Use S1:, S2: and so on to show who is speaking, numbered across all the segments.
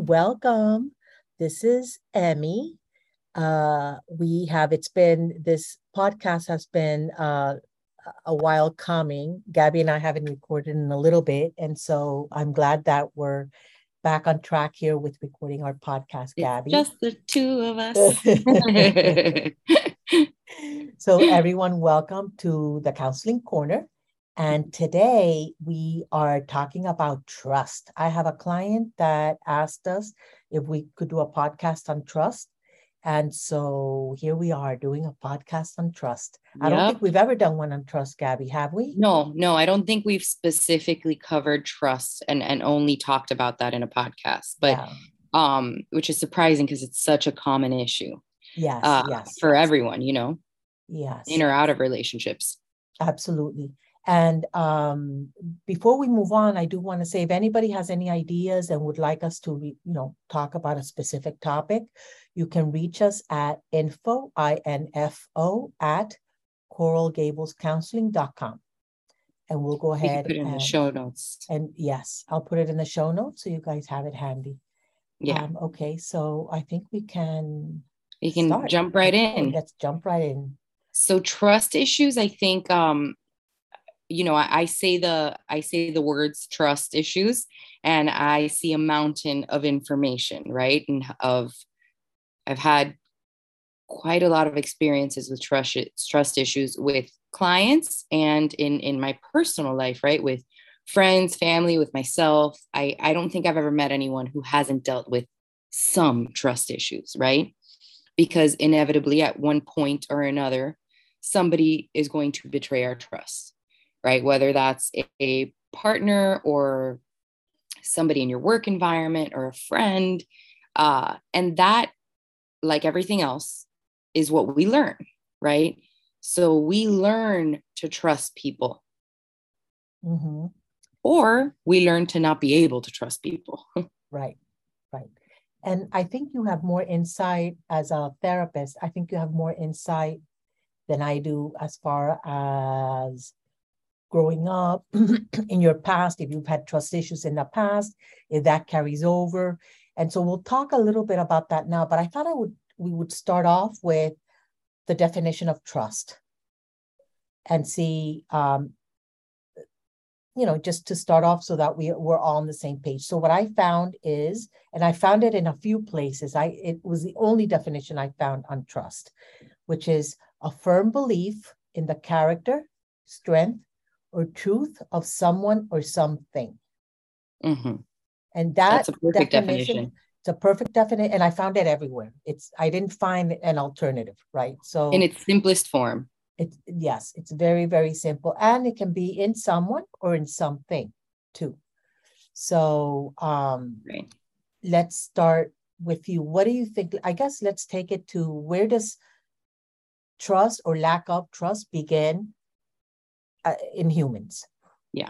S1: welcome. This is Emmy. This podcast has been a while coming. Gabby and I haven't recorded in a little bit. And so I'm glad that we're back on track here with recording our podcast, Gabby.
S2: It's just the two of us.
S1: So everyone, welcome to the Counseling Corner. And today we are talking about trust. I have a client that asked us if we could do a podcast on trust. And so here we are doing a podcast on trust. I don't think we've ever done one on trust, Gabby, have we?
S2: No, I don't think we've specifically covered trust and only talked about that in a podcast, but which is surprising because it's such a common issue.
S1: Yes.
S2: For everyone,
S1: Yes.
S2: In or out of relationships.
S1: Absolutely. And before we move on, I do want to say if anybody has any ideas and would like us to, talk about a specific topic, you can reach us at info at coralgablescounseling.com. And we'll go ahead
S2: put it in the show notes.
S1: And yes, I'll put it in the show notes so you guys have it handy.
S2: Yeah.
S1: Okay, so I think we can
S2: start. Jump right in.
S1: Let's jump right in.
S2: So trust issues, I think I say the words trust issues and I see a mountain of information, right? And I've had quite a lot of experiences with trust issues with clients and in my personal life, right? With friends, family, with myself. I don't think I've ever met anyone who hasn't dealt with some trust issues, right? Because inevitably at one point or another, somebody is going to betray our trust. Right? Whether that's a partner or somebody in your work environment or a friend. And that, like everything else, is what we learn, right? So we learn to trust people.
S1: Mm-hmm.
S2: Or we learn to not be able to trust people.
S1: Right. And I think you have more insight as a therapist. I think you have more insight than I do as far as growing up in your past, if you've had trust issues in the past, if that carries over. And so we'll talk a little bit about that now, but I thought we would start off with the definition of trust and see, just to start off so that we're all on the same page. So what I found is, and I found it in a few places, it was the only definition I found on trust, which is a firm belief in the character, strength, or truth of someone or something.
S2: Mm-hmm.
S1: And
S2: that's a perfect definition.
S1: It's a perfect definition. And I found it everywhere. I didn't find an alternative, right? So
S2: in its simplest form.
S1: It's very, very simple. And it can be in someone or in something too. So
S2: right.
S1: Let's start with you. What do you think? I guess let's take it to where does trust or lack of trust begin in humans?
S2: Yeah.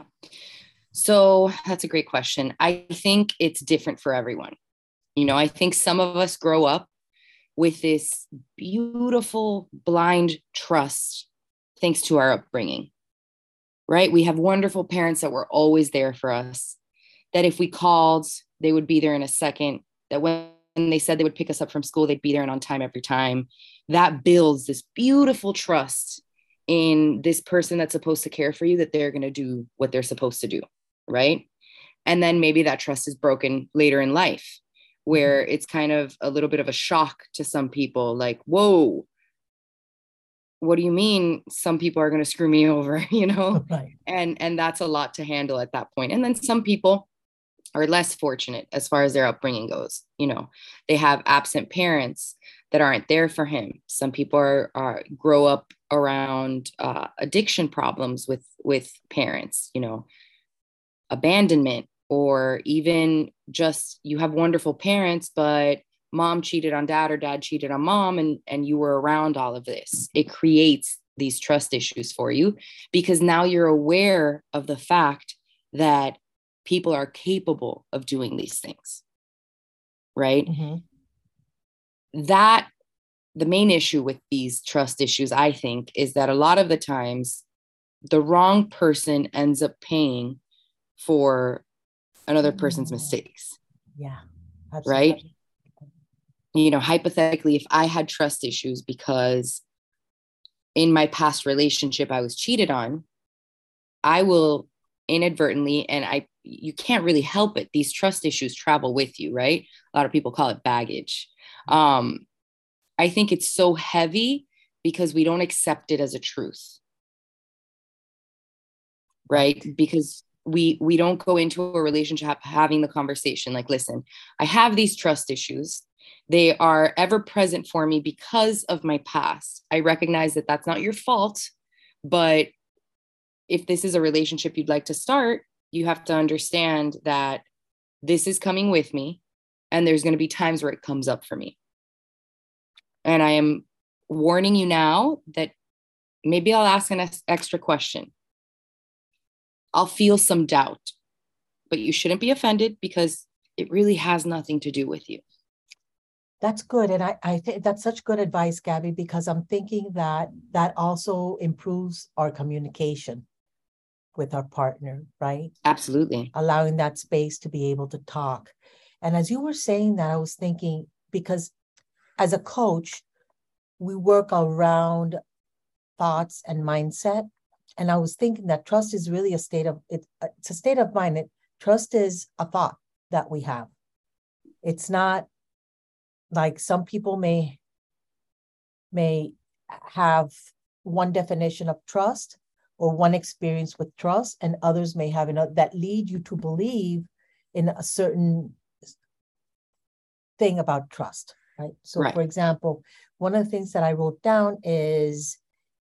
S2: So that's a great question. I think it's different for everyone. I think some of us grow up with this beautiful blind trust thanks to our upbringing, right? We have wonderful parents that were always there for us, that if we called, they would be there in a second, that when they said they would pick us up from school, they'd be there and on time every time. That builds this beautiful trust in this person that's supposed to care for you, that they're going to do what they're supposed to do, right? And then maybe that trust is broken later in life, where it's kind of a little bit of a shock to some people, like, whoa, what do you mean some people are going to screw me over,
S1: Right.
S2: And that's a lot to handle at that point. And then some people are less fortunate as far as their upbringing goes. They have absent parents that aren't there for him. Some people grow up around addiction problems with parents, abandonment, or even just you have wonderful parents, but mom cheated on dad or dad cheated on mom, and you were around all of this. It creates these trust issues for you because now you're aware of the fact that people are capable of doing these things, right?
S1: Mm-hmm.
S2: That the main issue with these trust issues, I think, is that a lot of the times the wrong person ends up paying for another person's mistakes.
S1: Yeah.
S2: right?
S1: Absolutely.
S2: Hypothetically, if I had trust issues because in my past relationship I was cheated on, I will inadvertently, and you can't really help it. These trust issues travel with you, right? A lot of people call it baggage. I think it's so heavy because we don't accept it as a truth, right? Because we don't go into a relationship having the conversation like, listen, I have these trust issues. They are ever present for me because of my past. I recognize that that's not your fault, but if this is a relationship you'd like to start, you have to understand that this is coming with me and there's going to be times where it comes up for me. And I am warning you now that maybe I'll ask an extra question. I'll feel some doubt, but you shouldn't be offended because it really has nothing to do with you.
S1: That's good. And I think that's such good advice, Gabby, because I'm thinking that that also improves our communication with our partner, right?
S2: Absolutely.
S1: Allowing that space to be able to talk. And as you were saying that, I was thinking, because as a coach, we work around thoughts and mindset. And I was thinking that trust is really a state of, it's a state of mind. Trust is a thought that we have. It's not like some people may have one definition of trust or one experience with trust, and others may have another that lead you to believe in a certain thing about trust, right? So,
S2: right.
S1: For example, one of the things that I wrote down is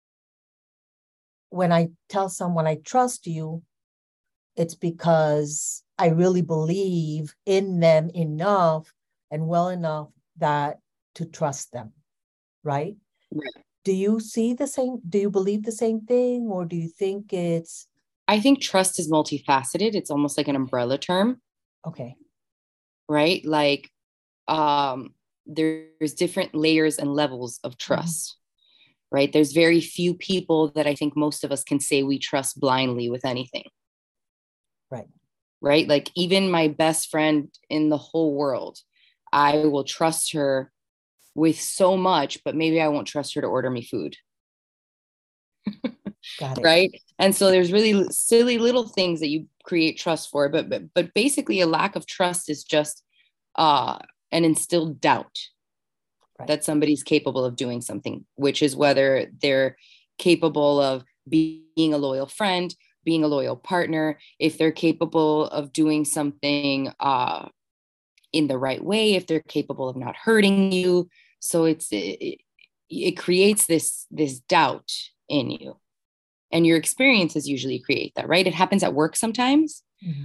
S1: when I tell someone I trust you, it's because I really believe in them enough and well enough that to trust them, right?
S2: Right.
S1: Do you see the same? Do you believe the same thing, or do you think it's?
S2: I think trust is multifaceted. It's almost like an umbrella term.
S1: Okay.
S2: Right? Like there's different layers and levels of trust. Right? There's very few people that I think most of us can say we trust blindly with anything.
S1: Right.
S2: Right? Like even my best friend in the whole world, I will trust her with so much, but maybe I won't trust her to order me food.
S1: Got it.
S2: Right? And so there's really silly little things that you create trust for, but basically a lack of trust is just an instilled doubt that somebody's capable of doing something, which is whether they're capable of being a loyal friend, being a loyal partner, if they're capable of doing something in the right way, if they're capable of not hurting you. So it creates this doubt in you, and your experiences usually create that, right? It happens at work sometimes.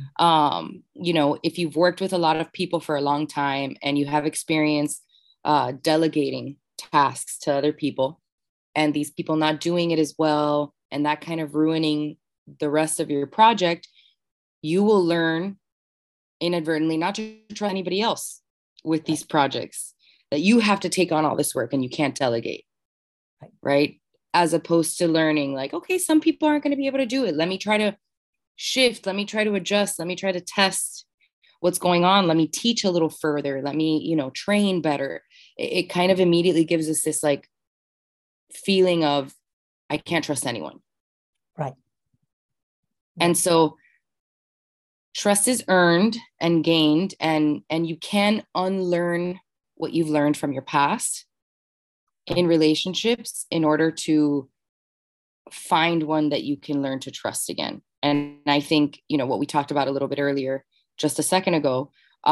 S2: If you've worked with a lot of people for a long time and you have experience delegating tasks to other people, and these people not doing it as well, and that kind of ruining the rest of your project, you will learn inadvertently not to trust anybody else with these projects, that you have to take on all this work and you can't delegate, right? As opposed to learning like, okay, some people aren't going to be able to do it. Let me try to shift. Let me try to adjust. Let me try to test what's going on. Let me teach a little further. Let me, train better. It kind of immediately gives us this like feeling of, I can't trust anyone.
S1: Right.
S2: And so trust is earned and gained, and you can unlearn what you've learned from your past in relationships in order to find one that you can learn to trust again. And I think, what we talked about a little bit earlier, just a second ago,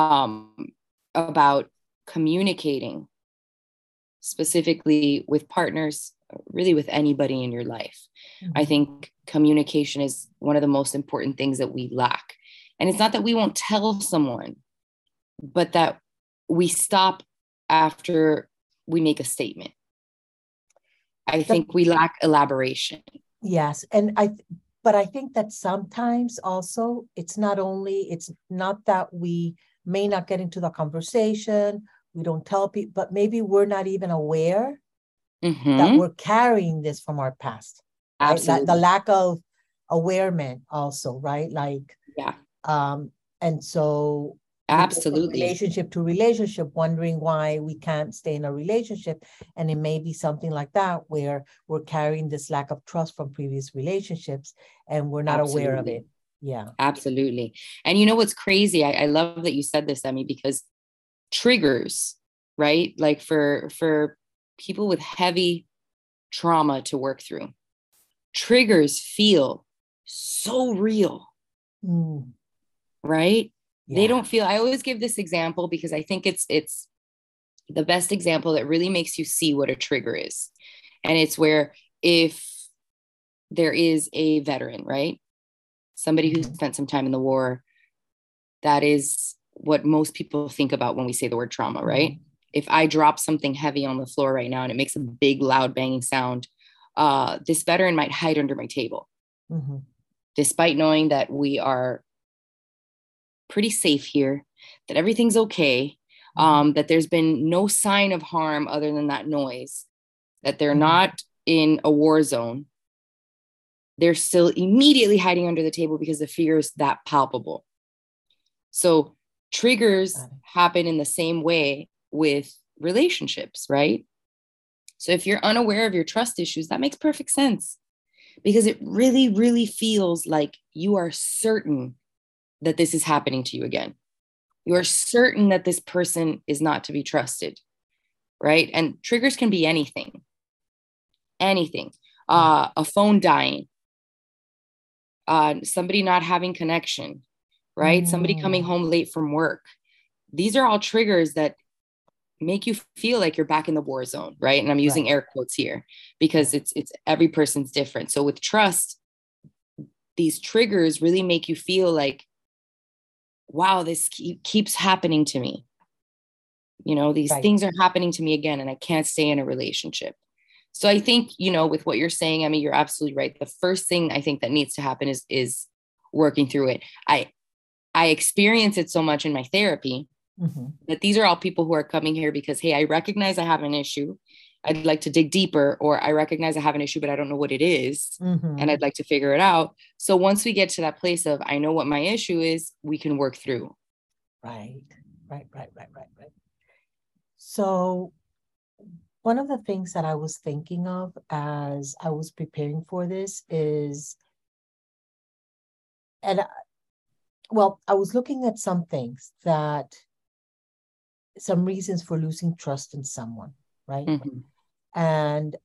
S2: about communicating specifically with partners, really with anybody in your life. I think communication is one of the most important things that we lack. And it's not that we won't tell someone, but that we stop after we make a statement. I think we lack elaboration.
S1: Yes. But I think that sometimes also it's not that we may not get into the conversation, we don't tell people, but maybe we're not even aware that we're carrying this from our past. Right?
S2: Absolutely.
S1: The lack of awareness also, right? Like,
S2: yeah.
S1: And so We go from
S2: Absolutely.
S1: relationship to relationship, wondering why we can't stay in a relationship. And it may be something like that, where we're carrying this lack of trust from previous relationships and we're not aware of
S2: Absolutely.
S1: it. Yeah.
S2: Absolutely. And you know what's crazy? I love that you said this, Emmy, because triggers, right? Like for people with heavy trauma to work through, triggers feel so real, right? They
S1: Yeah.
S2: don't feel, I always give this example because I think it's the best example that really makes you see what a trigger is. And it's where if there is a veteran, right? Somebody who spent some time in the war, that is what most people think about when we say the word trauma, right? If I drop something heavy on the floor right now and it makes a big, loud, banging sound, this veteran might hide under my table, despite knowing that we are pretty safe here, that everything's okay, that there's been no sign of harm other than that noise, that they're not in a war zone. They're still immediately hiding under the table because the fear is that palpable. So triggers happen in the same way with relationships, right? So if you're unaware of your trust issues, that makes perfect sense, because it really, really feels like you are certain that this is happening to you again. You are certain that this person is not to be trusted, right? And triggers can be anything, anything. A phone dying, somebody not having connection, right? Somebody coming home late from work. These are all triggers that make you feel like you're back in the war zone, right? And I'm using air quotes here because it's every person's different. So with trust, these triggers really make you feel like, wow, this keeps happening to me. You know, these things are happening to me again, and I can't stay in a relationship. So I think, you know, with what you're saying, I mean, you're absolutely right. The first thing I think that needs to happen is working through it. I experience it so much in my therapy that these are all people who are coming here because, hey, I recognize I have an issue. I'd like to dig deeper, or I recognize I have an issue, but I don't know what it is. And I'd like to figure it out. So once we get to that place of, I know what my issue is, we can work through.
S1: Right. So one of the things that I was thinking of as I was preparing for this is, and well, I was looking at some things that, some reasons for losing trust in someone, right? And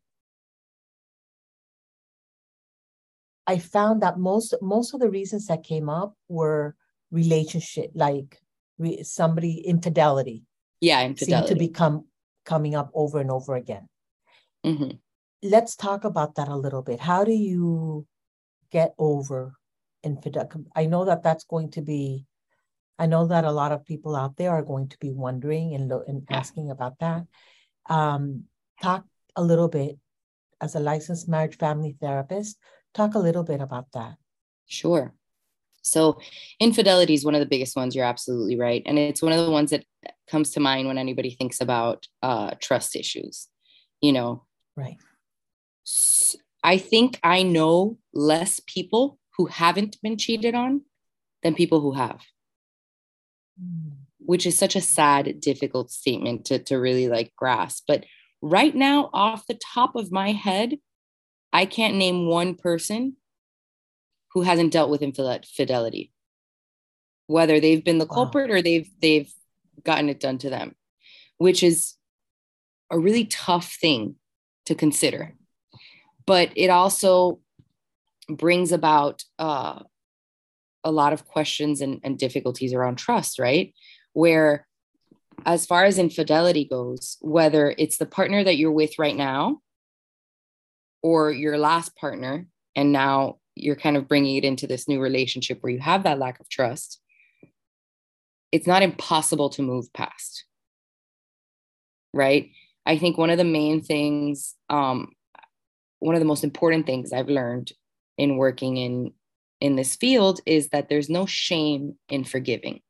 S1: I found that most of the reasons that came up were relationship, like somebody infidelity.
S2: Yeah, infidelity
S1: seemed to become coming up over and over again. Let's talk about that a little bit. How do you get over infidelity? I know that that's going to be, I know that a lot of people out there are going to be wondering and asking about that. Talk a little bit, as a licensed marriage family therapist, talk a little bit about that.
S2: Sure. So infidelity is one of the biggest ones. You're absolutely right. And it's one of the ones that comes to mind when anybody thinks about trust issues, you know.
S1: Right.
S2: I think I know less people who haven't been cheated on than people who have, which is such a sad, difficult statement to really like grasp. But right now, off the top of my head, I can't name one person who hasn't dealt with infidelity, whether they've been the culprit or they've gotten it done to them, which is a really tough thing to consider. But it also brings about a lot of questions and difficulties around trust, right? Where, as far as infidelity goes, whether it's the partner that you're with right now or your last partner, and now you're kind of bringing it into this new relationship where you have that lack of trust, it's not impossible to move past, right? I think one of the main things, one of the most important things I've learned in working in this field is that there's no shame in forgiving.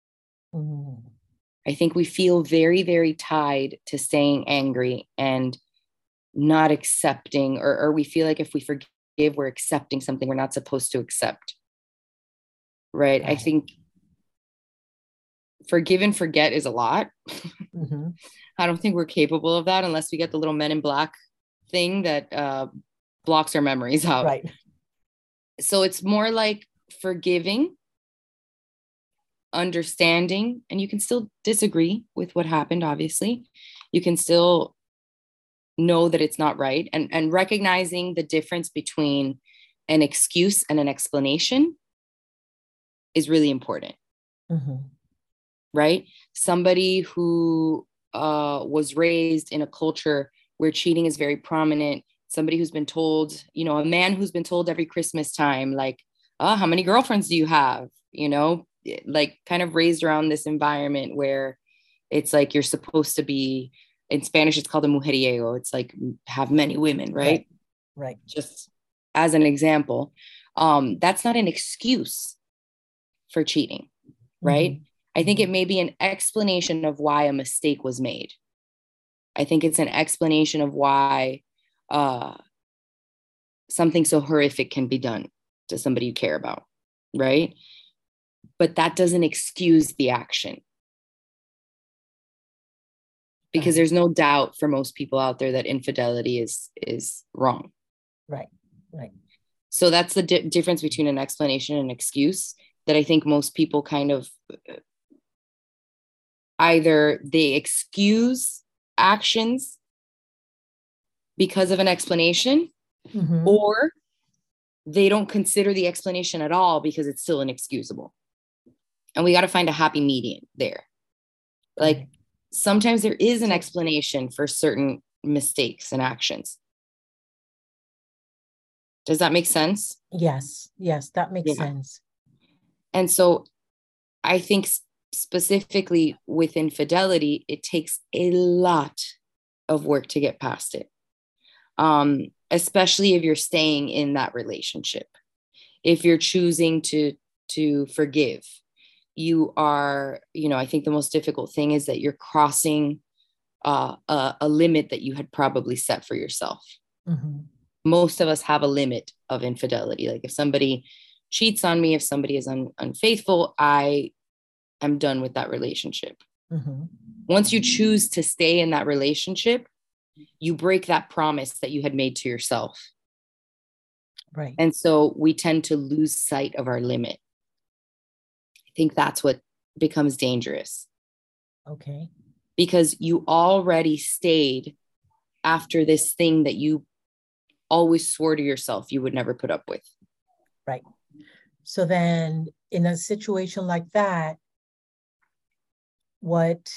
S2: I think we feel very, very tied to staying angry and not accepting, or we feel like if we forgive, we're accepting something we're not supposed to accept. Right. I think forgive and forget is a lot.
S1: Mm-hmm.
S2: I don't think we're capable of that unless we get the little Men in Black thing that blocks our memories out.
S1: Right.
S2: So it's more like forgiving, understanding, and you can still disagree with what happened, obviously. You can still know that it's not right, and recognizing the difference between an excuse and an explanation is really important.
S1: Mm-hmm.
S2: Right? Somebody who was raised in a culture where cheating is very prominent, somebody who's been told, you know, a man who's been told every Christmas time, like, oh, how many girlfriends do you have? You know, like kind of raised around this environment where it's like you're supposed to be, in Spanish, it's called a mujeriego. It's like have many women, right?
S1: Right.
S2: Just as an example, that's not an excuse for cheating, right?
S1: Mm-hmm.
S2: I think it may be an explanation of why a mistake was made. I think it's an explanation of why something so horrific can be done to somebody you care about, right? But that doesn't excuse the action. Because there's no doubt for most people out there that infidelity is wrong.
S1: Right.
S2: So that's the difference between an explanation and an excuse that I think most people kind of either they excuse actions because of an explanation,
S1: mm-hmm.
S2: or they don't consider the explanation at all because it's still inexcusable. And we got to find a happy median there. Like sometimes there is an explanation for certain mistakes and actions. Does that make sense?
S1: Yes, that makes sense.
S2: And so I think specifically with infidelity, it takes a lot of work to get past it. Especially if you're staying in that relationship. If you're choosing to forgive, you are, you know, I think the most difficult thing is that you're crossing a limit that you had probably set for yourself.
S1: Mm-hmm.
S2: Most of us have a limit of infidelity. Like if somebody cheats on me, if somebody is unfaithful, I am done with that relationship.
S1: Mm-hmm.
S2: Once you choose to stay in that relationship, you break that promise that you had made to yourself.
S1: Right.
S2: And so we tend to lose sight of our limit. I think that's what becomes dangerous.
S1: Okay.
S2: Because you already stayed after this thing that you always swore to yourself you would never put up with.
S1: Right. So then in a situation like that, what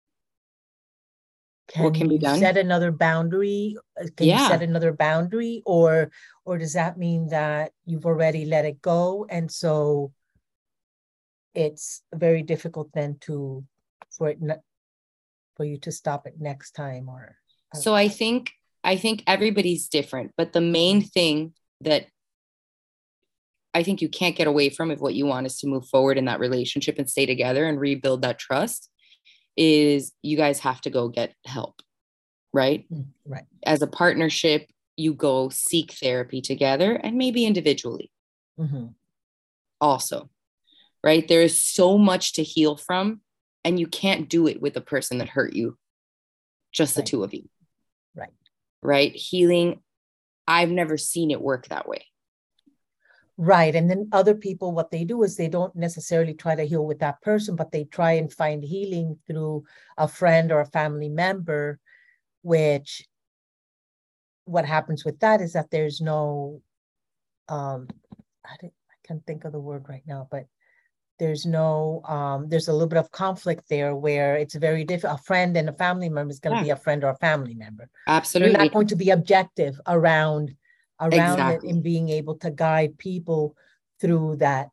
S1: can be done? Set another boundary? Can you set another boundary, or does that mean that you've already let it go, and so it's very difficult then for you to stop it next time? Or
S2: so I think everybody's different, but the main thing that I think you can't get away from if what you want is to move forward in that relationship and stay together and rebuild that trust is you guys have to go get help, right?
S1: Right.
S2: As a partnership, you go seek therapy together and maybe individually.
S1: Mm-hmm.
S2: Also, right? There is so much to heal from, and you can't do it with the person that hurt you, just the two of you. Right? Healing, I've never seen it work that way.
S1: Right. And then other people, what they do is they don't necessarily try to heal with that person, but they try and find healing through a friend or a family member, which what happens with that is that there's no, I can't think of the word right now, but there's no, there's a little bit of conflict there where it's very difficult. A friend and a family member is going to be a friend or a family member.
S2: Absolutely.
S1: You're not going to be objective around it in being able to guide people through that,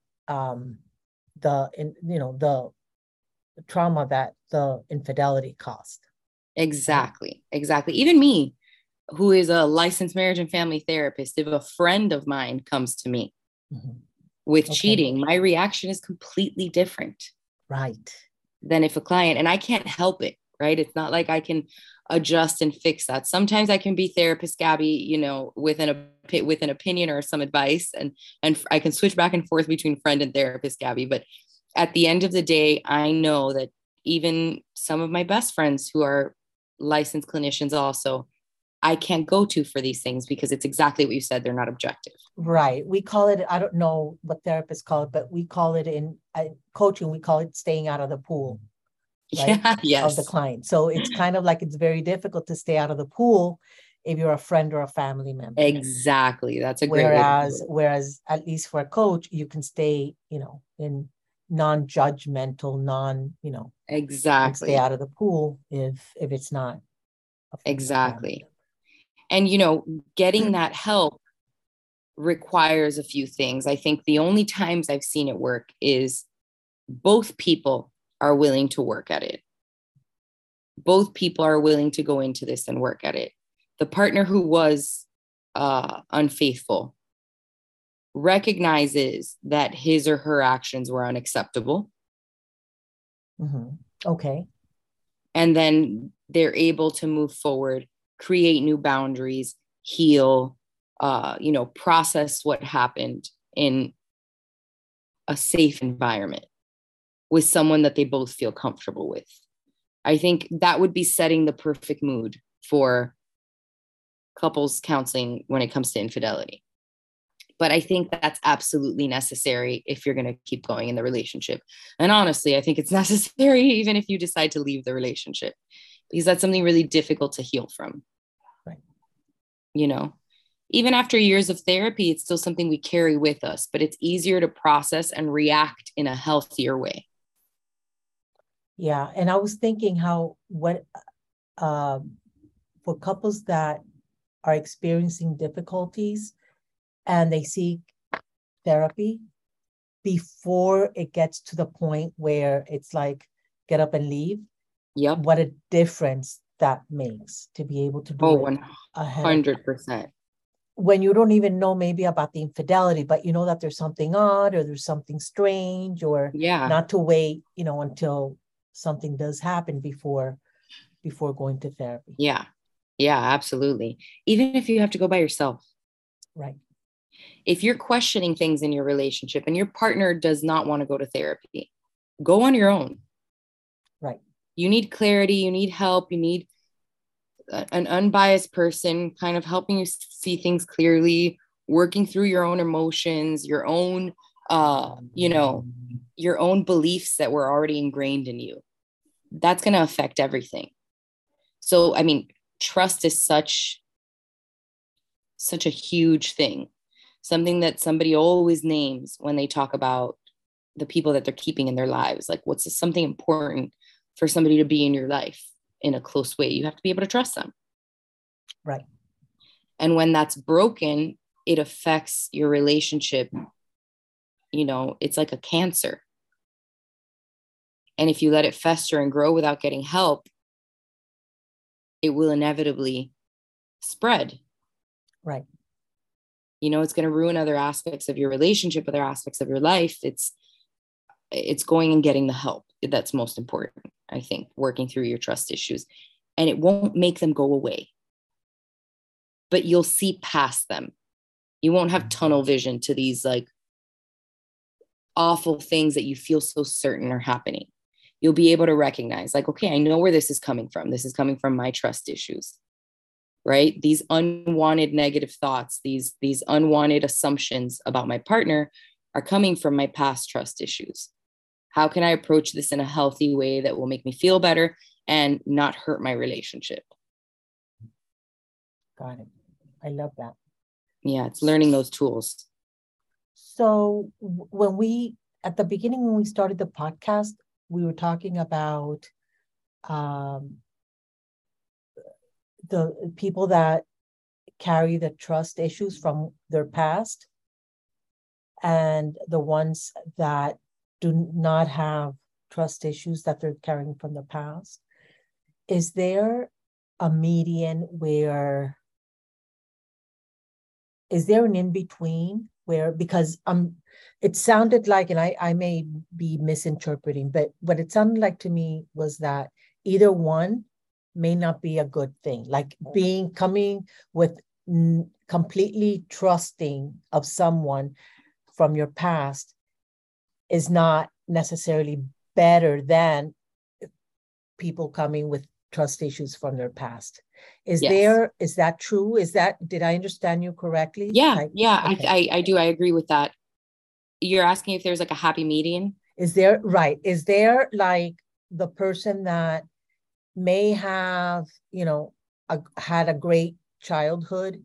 S1: the trauma that the infidelity caused.
S2: Exactly. Even me, who is a licensed marriage and family therapist, if a friend of mine comes to me with cheating, my reaction is completely different.
S1: Right.
S2: Than if a client, and I can't help it, right? It's not like I can adjust and fix that. Sometimes I can be therapist Gabby, you know, with an opinion or some advice, and I can switch back and forth between friend and therapist Gabby. But at the end of the day, I know that even some of my best friends who are licensed clinicians also, I can't go to for these things because it's exactly what you said. They're not objective.
S1: Right. We call it, I don't know what therapists call it, but we call it in coaching, we call it staying out of the pool, right?
S2: Yeah, yes.
S1: Of the client. So it's kind of like it's very difficult to stay out of the pool if you're a friend or a family member.
S2: Exactly. That's a great way to put it.
S1: Whereas at least for a coach, you can stay, in non-judgmental,
S2: exactly,
S1: stay out of the pool if it's not
S2: exactly. And getting that help requires a few things. I think the only times I've seen it work is both people are willing to work at it. Both people are willing to go into this and work at it. The partner who was unfaithful recognizes that his or her actions were unacceptable.
S1: Mm-hmm. Okay.
S2: And then they're able to move forward, create new boundaries, heal, process what happened in a safe environment with someone that they both feel comfortable with. I think that would be setting the perfect mood for couples counseling when it comes to infidelity. But I think that's absolutely necessary if you're going to keep going in the relationship. And honestly, I think it's necessary even if you decide to leave the relationship, because that's something really difficult to heal from.
S1: Right.
S2: Even after years of therapy, it's still something we carry with us, but it's easier to process and react in a healthier way.
S1: Yeah. And I was thinking for couples that are experiencing difficulties and they seek therapy before it gets to the point where it's like, get up and leave.
S2: Yep.
S1: What a difference that makes to be able to do it
S2: 100%.
S1: When you don't even know maybe about the infidelity, but you know that there's something odd or there's something strange, or not to wait, until something does happen before going to therapy.
S2: Yeah, absolutely. Even if you have to go by yourself.
S1: Right.
S2: If you're questioning things in your relationship and your partner does not want to go to therapy, go on your own.
S1: Right.
S2: You need clarity, you need help, you need an unbiased person kind of helping you see things clearly, working through your own emotions, your own, your own beliefs that were already ingrained in you. That's going to affect everything. So, trust is such a huge thing, something that somebody always names when they talk about the people that they're keeping in their lives. Like, what's something important for somebody to be in your life in a close way? You have to be able to trust them.
S1: Right.
S2: And when that's broken, it affects your relationship. It's like a cancer. And if you let it fester and grow without getting help, it will inevitably spread.
S1: Right.
S2: It's going to ruin other aspects of your relationship, other aspects of your life. It's going and getting the help. That's most important, I think, working through your trust issues. And it won't make them go away, but you'll see past them. You won't have tunnel vision to these like awful things that you feel so certain are happening. You'll be able to recognize, like, okay, I know where this is coming from. This is coming from my trust issues, right? These unwanted negative thoughts, these unwanted assumptions about my partner are coming from my past trust issues. How can I approach this in a healthy way that will make me feel better and not hurt my relationship?
S1: Got it. I love that.
S2: Yeah, it's learning those tools.
S1: So at the beginning, when we started the podcast, we were talking about the people that carry the trust issues from their past and the ones that do not have trust issues that they're carrying from the past. Is there a median where, is there an in-between where, because it sounded like, and I may be misinterpreting, but what it sounded like to me was that either one may not be a good thing. Like coming with completely trusting of someone from your past is not necessarily better than people coming with trust issues from their past. Is that true? Did I understand you correctly?
S2: Yeah. Okay. I do. I agree with that. You're asking if there's like a happy median?
S1: Is there like the person that may have, had a great childhood,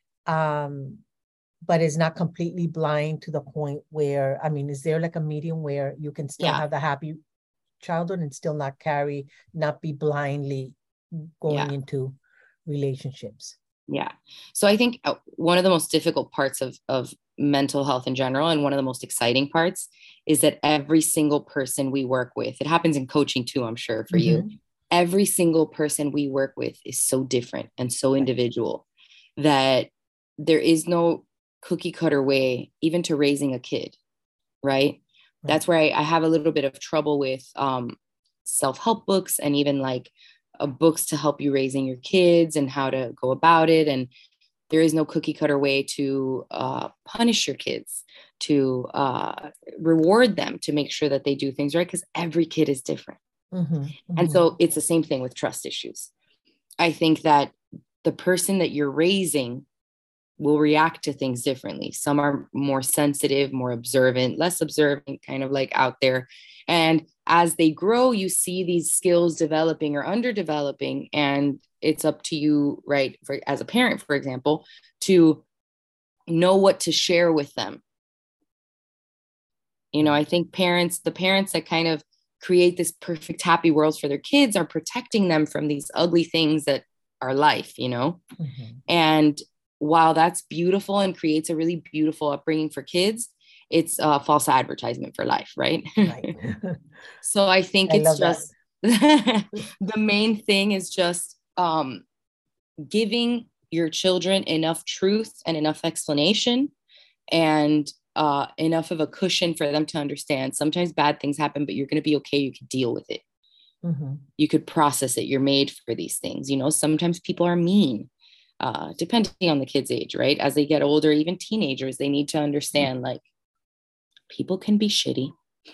S1: but is not completely blind to the point where, is there like a medium where you can still have the happy childhood and still not be blindly going into relationships?
S2: Yeah. So I think one of the most difficult parts of mental health in general, and one of the most exciting parts, is that every single person we work with, it happens in coaching too, I'm sure for you, every single person we work with is so different and so individual that there is no cookie cutter way even to raising a kid, right? That's where I have a little bit of trouble with self-help books, and even like books to help you raising your kids and how to go about it. And there is no cookie cutter way to punish your kids, to reward them, to make sure that they do things right, because every kid is different. And so it's the same thing with trust issues. I think that the person that you're raising will react to things differently. Some are more sensitive, more observant, less observant, kind of like out there. And as they grow, you see these skills developing or underdeveloping. And it's up to you, right, as a parent, for example, to know what to share with them. I think the parents that kind of create this perfect, happy world for their kids are protecting them from these ugly things that are life, And while that's beautiful and creates a really beautiful upbringing for kids, it's a false advertisement for life, right?
S1: Right.
S2: So I think it's just the main thing is just giving your children enough truth and enough explanation, and enough of a cushion for them to understand. Sometimes bad things happen, but you're going to be okay. You can deal with it. You could process it. You're made for these things. Sometimes people are mean. Depending on the kid's age, right? As they get older, even teenagers, they need to understand like people can be shitty.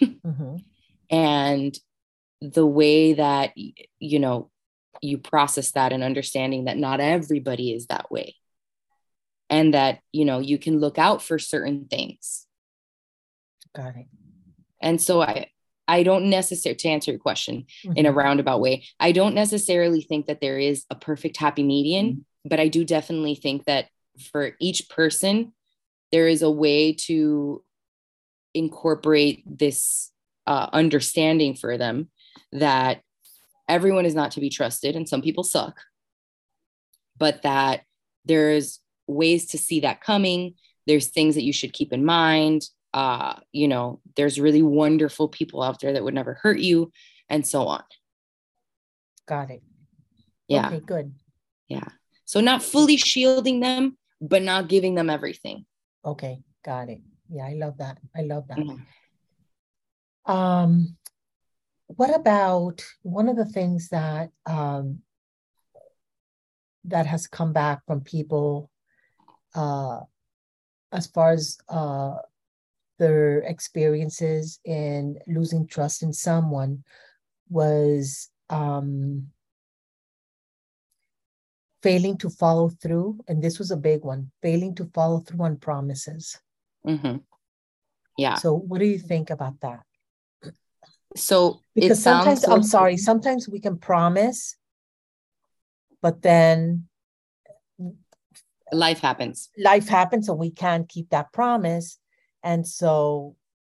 S2: And the way that, you process that and understanding that not everybody is that way. And that, you can look out for certain things.
S1: Got it.
S2: And so I don't necessarily, to answer your question in a roundabout way, I don't necessarily think that there is a perfect happy median. But I do definitely think that for each person, there is a way to incorporate this understanding for them that everyone is not to be trusted and some people suck, but that there's ways to see that coming. There's things that you should keep in mind. There's really wonderful people out there that would never hurt you, and so on.
S1: Got it.
S2: Yeah.
S1: Okay, good.
S2: Yeah. So not fully shielding them, but not giving them everything.
S1: Okay, got it. Yeah, I love that.
S2: Mm-hmm.
S1: What about one of the things that that has come back from people as far as their experiences in losing trust in someone was failing to follow through, and this was a big one, failing to follow through on promises.
S2: Yeah.
S1: So what do you think about that?
S2: So
S1: because sometimes, sometimes we can promise, but then
S2: life happens
S1: and we can't keep that promise. And so,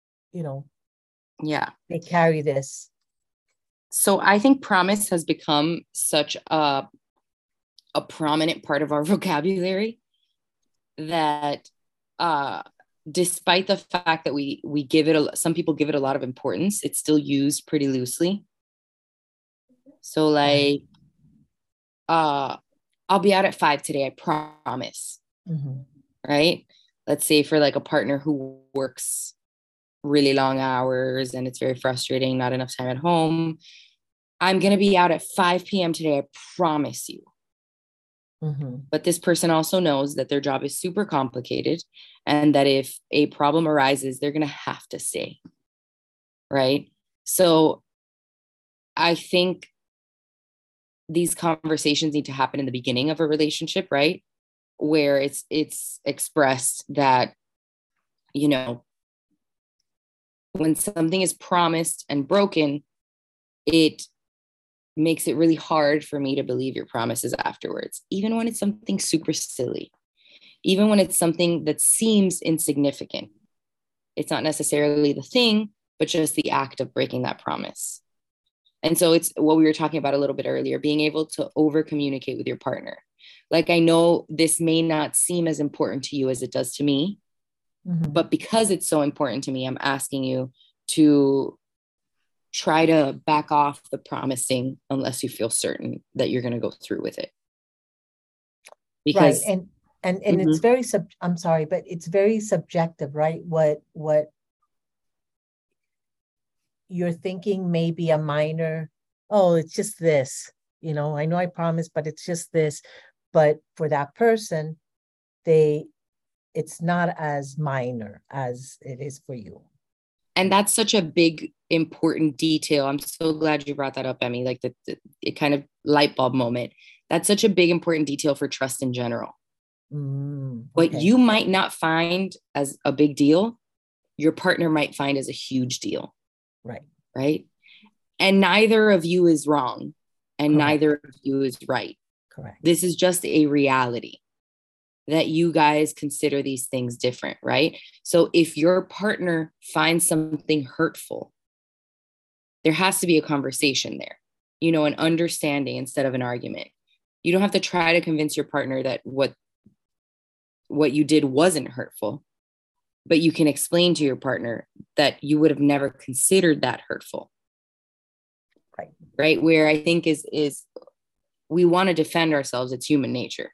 S1: they carry this.
S2: So I think promise has become such a prominent part of our vocabulary that despite the fact that we give it some people give it a lot of importance, it's still used pretty loosely. So like, I'll be out at 5 today, I promise. Right? Let's say for like a partner who works really long hours and it's very frustrating, not enough time at home. I'm going to be out at 5 p.m. today, I promise you. But this person also knows that their job is super complicated and that if a problem arises, they're going to have to stay. right? So I think these conversations need to happen in the beginning of a relationship, right? Where it's expressed that, you know, when something is promised and broken, it makes it really hard for me to believe your promises afterwards, even when it's something super silly, even when it's something that seems insignificant. It's not necessarily the thing, but just the act of breaking that promise. And so it's what we were talking about a little bit earlier, being able to over communicate with your partner. Like, I know this may not seem as important to you as it does to me, but because it's so important to me, I'm asking you to try to back off the promising unless you feel certain that you're going to go through with it. Because
S1: and it's very I'm sorry, but it's very subjective, right? What you're thinking may be a minor, oh, it's just this, you know, I know I promised, but it's just this. But for that person, it's not as minor as it is for you.
S2: And that's such a big, important detail. I'm so glad you brought that up, Emmy, like it kind of light bulb moment. That's such a big, important detail for trust in general. What you might not find as a big deal, your partner might find as a huge deal.
S1: Right.
S2: Right. And neither of you is wrong and neither of you is right.
S1: Correct.
S2: This is just a reality that you guys consider these things different, right? So if your partner finds something hurtful, there has to be a conversation there, you know, an understanding instead of an argument. You don't have to try to convince your partner that what you did wasn't hurtful, but you can explain to your partner that you would have never considered that hurtful. Right. Where I think is we want to defend ourselves. It's human nature.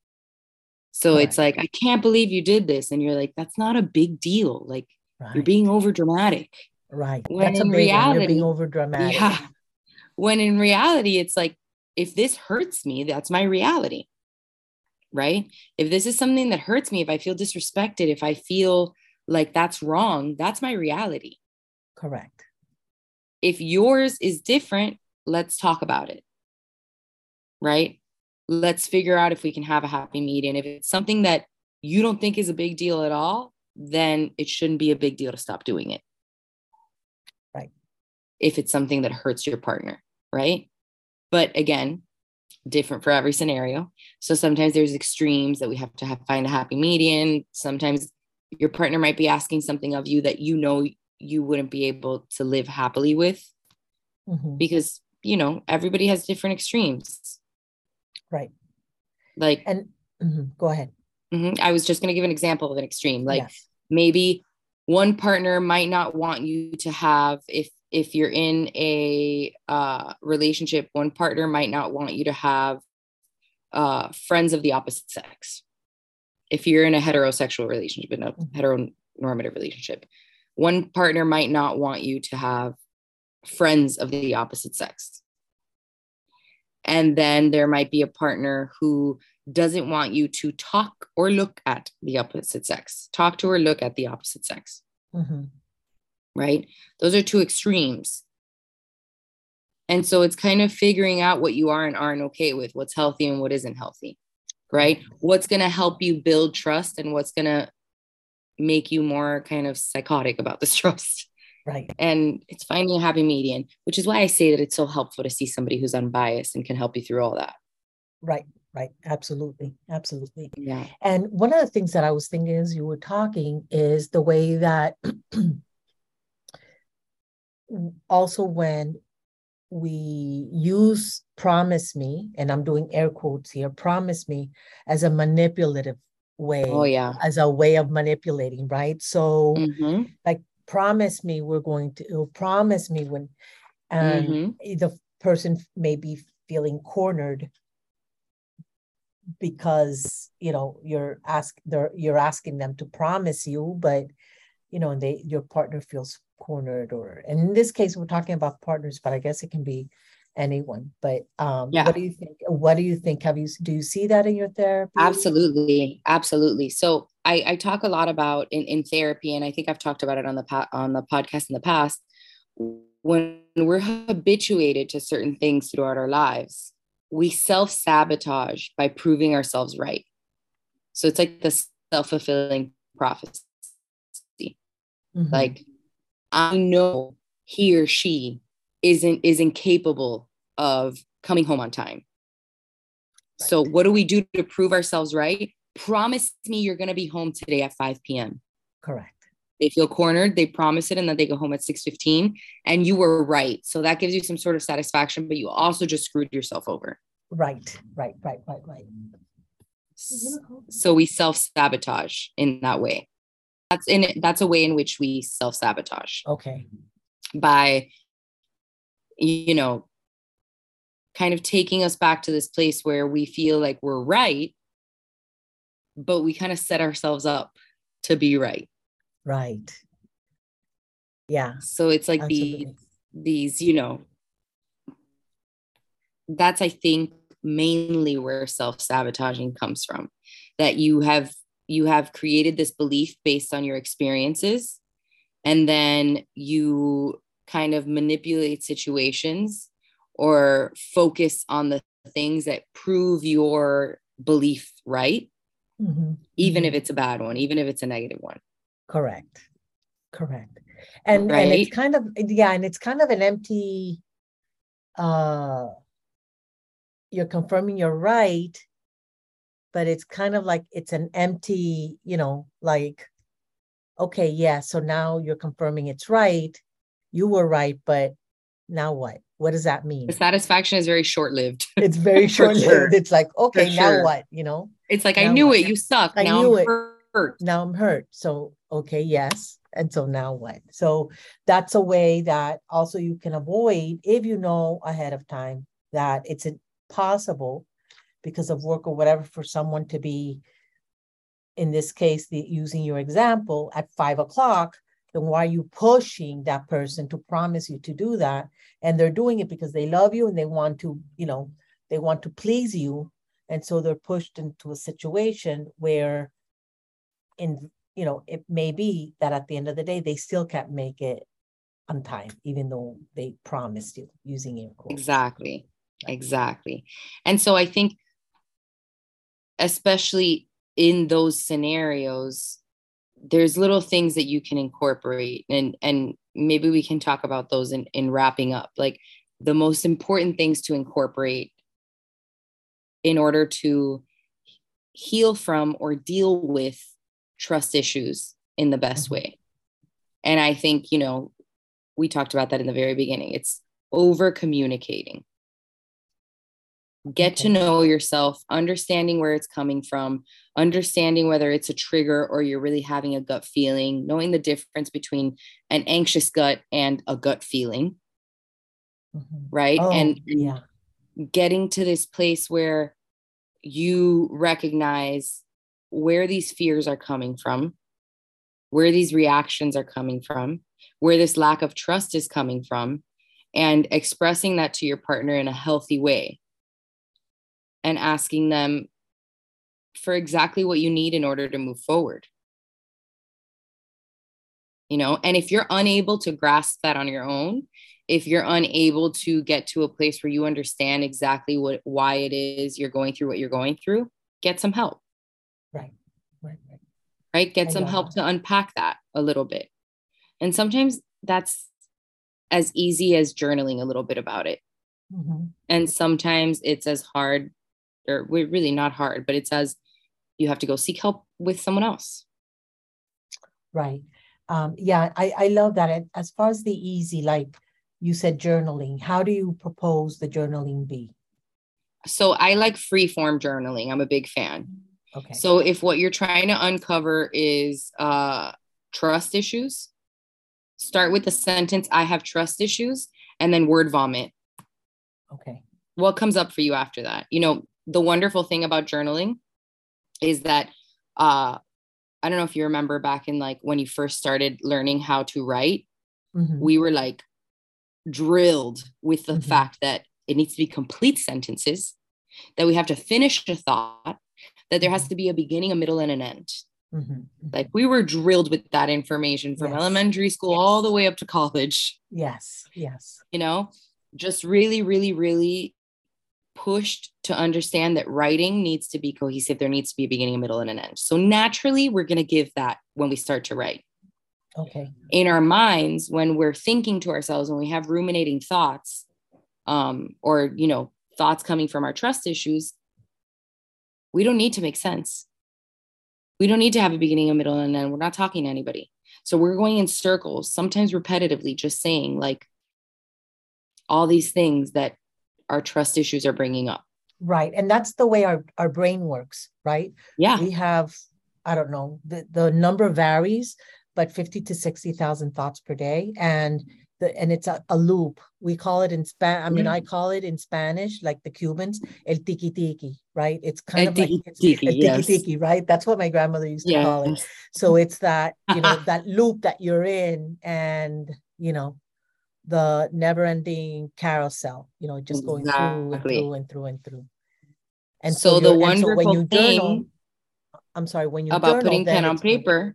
S2: So it's like, I can't believe you did this. And you're like, that's not a big deal. Like, you're being over dramatic.
S1: Right.
S2: When
S1: that's in reality, you're being over dramatic.
S2: Yeah. When in reality, it's like, if this hurts me, that's my reality. Right. If this is something that hurts me, if I feel disrespected, if I feel like that's wrong, that's my reality.
S1: Correct.
S2: If yours is different, let's talk about it. Right. Let's figure out if we can have a happy medium. If it's something that you don't think is a big deal at all, then it shouldn't be a big deal to stop doing it.
S1: Right.
S2: If it's something that hurts your partner. Right. But again, different for every scenario. So sometimes there's extremes that we have to find a happy median. Sometimes your partner might be asking something of you that, you know, you wouldn't be able to live happily with because, you know, everybody has different extremes.
S1: Right.
S2: Like,
S1: and go ahead.
S2: I was just going to give an example of an extreme. Like maybe one partner might not want you to have, if you're in a relationship, one partner might not want you to have friends of the opposite sex. If you're in a heterosexual relationship, in a heteronormative relationship, one partner might not want you to have friends of the opposite sex. And then there might be a partner who doesn't want you to talk or look at the opposite sex, talk to or look at the opposite sex. Right? Those are two extremes. And so it's kind of figuring out what you are and aren't okay with, what's healthy and what isn't healthy, right? What's going to help you build trust and what's going to make you more kind of psychotic about this trust.
S1: Right.
S2: And it's finding a happy median, which is why I say that it's so helpful to see somebody who's unbiased and can help you through all that.
S1: Right. Right. Absolutely. Absolutely.
S2: Yeah.
S1: And one of the things that I was thinking as you were talking is the way that also when we use promise me, and I'm doing air quotes here, promise me as a manipulative way, as a way of manipulating, right? So like, promise me promise me when, and the person may be feeling cornered because, you know, you're asking them to promise you, but, you know, your partner feels cornered, or, and in this case, we're talking about partners, but I guess it can be anyone. But what do you think? What do you think? Do you see that in your therapy?
S2: Absolutely. Absolutely. So I talk a lot about in therapy, and I think I've talked about it on the podcast in the past, when we're habituated to certain things throughout our lives, we self-sabotage by proving ourselves right. So it's like the self-fulfilling prophecy.
S1: Mm-hmm.
S2: Like, I know he or she is incapable of coming home on time. Right. So what do we do to prove ourselves right? Promise me you're going to be home today at 5 p.m.
S1: Correct.
S2: They feel cornered, they promise it, and then they go home at 6:15, and you were right. So that gives you some sort of satisfaction, but you also just screwed yourself over.
S1: Right.
S2: So we self-sabotage in that way. That's a way in which we self-sabotage.
S1: Okay.
S2: By, kind of taking us back to this place where we feel like we're right, but we kind of set ourselves up to be right.
S1: Right. Yeah.
S2: So it's like these, that's, I think, mainly where self-sabotaging comes from, that you have created this belief based on your experiences, and then you kind of manipulate situations or focus on the things that prove your belief right, even if it's a bad one, even if it's a negative one.
S1: Correct. And right? And it's kind of, and it's kind of an empty, you're confirming you're right, but it's kind of like it's an empty, like, okay, yeah, so now you're confirming it's right. You were right, but now what? What does that mean?
S2: The satisfaction is very short-lived.
S1: It's very short-lived. Sure. It's like, okay, now what?
S2: It's like, I knew it. You suck. Now I'm hurt.
S1: Now I'm hurt. So, okay, yes. And so now what? So that's a way that also you can avoid, if you know ahead of time that it's impossible because of work or whatever for someone to be, in this case, using your example, at 5 o'clock, then why are you pushing that person to promise you to do that? And they're doing it because they love you and they want to, they want to please you. And so they're pushed into a situation where it may be that at the end of the day, they still can't make it on time, even though they promised you, using air quotes.
S2: Exactly. And so I think, especially in those scenarios, there's little things that you can incorporate, and maybe we can talk about those in wrapping up. Like, the most important things to incorporate in order to heal from or deal with trust issues in the best way. And I think, we talked about that in the very beginning. It's over communicating. Get to know yourself, understanding where it's coming from, understanding whether it's a trigger or you're really having a gut feeling, knowing the difference between an anxious gut and a gut feeling. Right. And getting to this place where you recognize where these fears are coming from, where these reactions are coming from, where this lack of trust is coming from, and expressing that to your partner in a healthy way, and asking them for exactly what you need in order to move forward. And if you're unable to grasp that on your own, if you're unable to get to a place where you understand exactly why it is you're going through what you're going through, get some help. Right? Get some help to unpack that a little bit. And sometimes that's as easy as journaling a little bit about it. And sometimes it's as hard, or really not hard, but it's as you have to go seek help with someone else.
S1: Right. I love that. And as far as the easy, like you said, journaling, how do you propose the journaling be?
S2: So I like free form journaling. I'm a big fan. Okay. So if what you're trying to uncover is trust issues, start with the sentence, I have trust issues, and then word vomit.
S1: Okay.
S2: What comes up for you after that? The wonderful thing about journaling is that I don't know if you remember back in like when you first started learning how to write, we were like drilled with the fact that it needs to be complete sentences, that we have to finish a thought, that there has to be a beginning, a middle, and an end. Like we were drilled with that information from elementary school all the way up to college.
S1: Yes.
S2: You know, just really, really, really pushed to understand that writing needs to be cohesive. There needs to be a beginning, a middle, and an end. So naturally, we're going to give that when we start to write.
S1: Okay.
S2: In our minds, when we're thinking to ourselves, when we have ruminating thoughts, or, you know, thoughts coming from our trust issues, we don't need to make sense. We don't need to have a beginning, a middle, and an end. We're not talking to anybody. So we're going in circles, sometimes repetitively, just saying like all these things that our trust issues are bringing up.
S1: Right. And that's the way our brain works, right?
S2: Yeah.
S1: We have, I don't know, the number varies, but 50 to 60,000 thoughts per day. And it's a loop. We call it in Spanish. I mean, I call it in Spanish, like the Cubans, el tiki tiki, right? It's kind of like el tiki tiki, right? That's what my grandmother used to call it. So it's that, you know, that loop that you're in, and, you know, the never-ending carousel, you know, just going through and through and through and through. And
S2: so the wonderful when you
S1: journal, I'm sorry, when you
S2: about
S1: journal,
S2: putting pen on paper.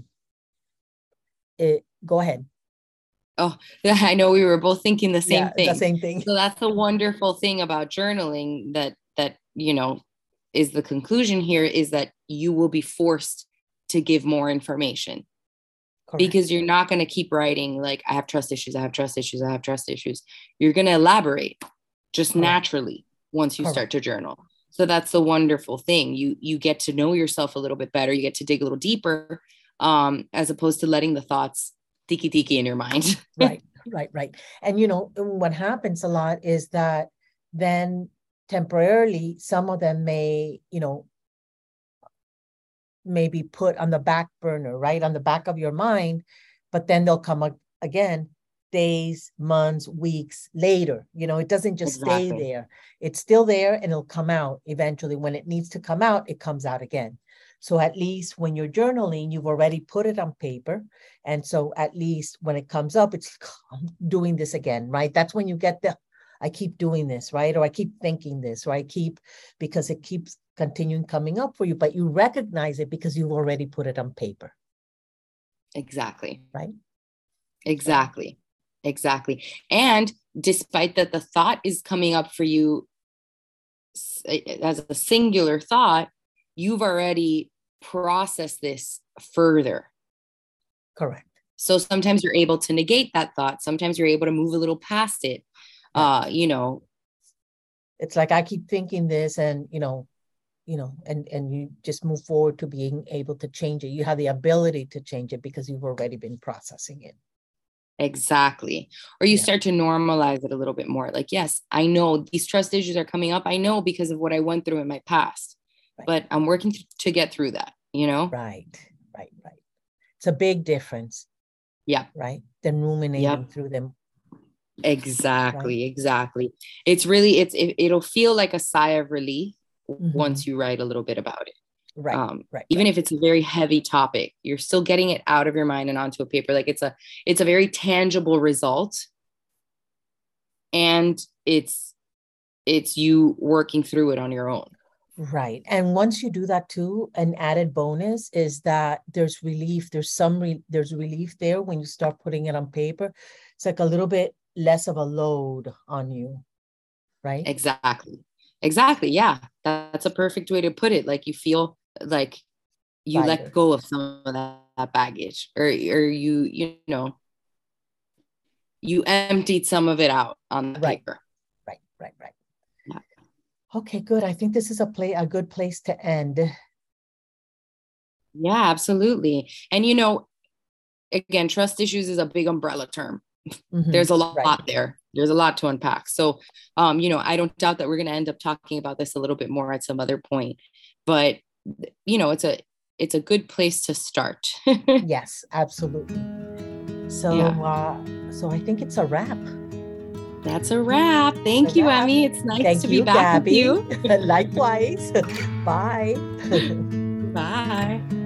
S1: Go ahead.
S2: Oh, yeah, I know we were both thinking the same thing.
S1: The same thing.
S2: So that's the wonderful thing about journaling, that you know, is the conclusion here, is that you will be forced to give more information. Correct. Because you're not going to keep writing like, I have trust issues, I have trust issues, I have trust issues. You're going to elaborate just Correct. Naturally once you Correct. Start to journal. So that's the wonderful thing. You get to know yourself a little bit better. You get to dig a little deeper, as opposed to letting the thoughts tiki in your mind.
S1: Right. And, you know, what happens a lot is that then temporarily, some of them may, you know, maybe put on the back burner, right? On the back of your mind, but then they'll come again days, months, weeks later. You know, it doesn't just stay there. It's still there, and it'll come out eventually. When it needs to come out, it comes out again. So at least when you're journaling, you've already put it on paper. And so at least when it comes up, it's doing this again, right? That's when you get I keep doing this, right? Or I keep thinking this, or because it keeps continuing coming up for you, but you recognize it because you've already put it on paper.
S2: Exactly.
S1: Right?
S2: Exactly. And despite that the thought is coming up for you as a singular thought, you've already processed this further.
S1: Correct.
S2: So sometimes you're able to negate that thought. Sometimes you're able to move a little past it. Right. You know,
S1: it's like I keep thinking this, and and you just move forward to being able to change it. You have the ability to change it because you've already been processing it.
S2: Exactly. Or you start to normalize it a little bit more. Like, yes, I know these trust issues are coming up. I know because of what I went through in my past, but I'm working to get through that, you know?
S1: Right. It's a big difference.
S2: Yeah.
S1: Right. Than ruminating through them.
S2: Exactly. It's really, it'll feel like a sigh of relief once you write a little bit about it.
S1: Right.
S2: Even if it's a very heavy topic, you're still getting it out of your mind and onto a paper. Like it's a very tangible result, and it's you working through it on your own.
S1: Right. And once you do that too, an added bonus is that there's relief. There's relief there when you start putting it on paper. It's like a little bit less of a load on you. Right.
S2: Exactly. Yeah. That's a perfect way to put it. Like you feel like you let go of some of that baggage, or you know, you emptied some of it out on the paper.
S1: Right. Yeah. Okay, good. I think this is a good place to end.
S2: Yeah, absolutely. And, you know, again, trust issues is a big umbrella term. There's a lot there. There's a lot to unpack. So, you know, I don't doubt that we're going to end up talking about this a little bit more at some other point, but, you know, it's a good place to start.
S1: Yes, absolutely. So, so I think it's a wrap.
S2: That's a wrap. Thank you, Emmy. It's nice to be back
S1: Gabby.
S2: with you.
S1: Likewise. Bye.
S2: Bye.